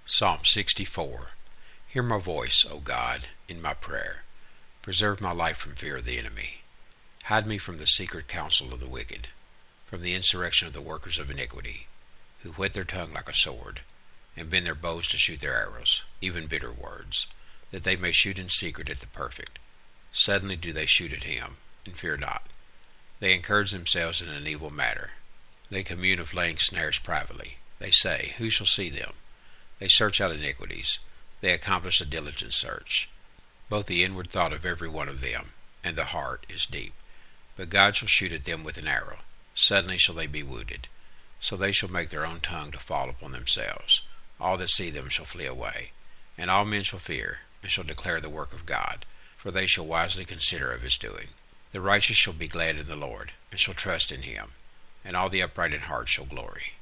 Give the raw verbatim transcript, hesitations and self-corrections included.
Psalm sixty-four. Hear my voice, O God, in my prayer. Preserve my life from fear of the enemy. Hide me from the secret counsel of the wicked, from the insurrection of the workers of iniquity, who whet their tongue like a sword, and bend their bows to shoot their arrows, even bitter words, that they may shoot in secret at the perfect. Suddenly do they shoot at him, and fear not. They encourage themselves in an evil matter. They commune of laying snares privately. They say, Who shall see them? They search out iniquities. They accomplish a diligent search. Both the inward thought of every one of them and the heart is deep. But God shall shoot at them with an arrow. Suddenly shall they be wounded. So they shall make their own tongue to fall upon themselves. All that see them shall flee away. And all men shall fear, and shall declare the work of God, for they shall wisely consider of his doing. The righteous shall be glad in the Lord, and shall trust in him, and all the upright in heart shall glory.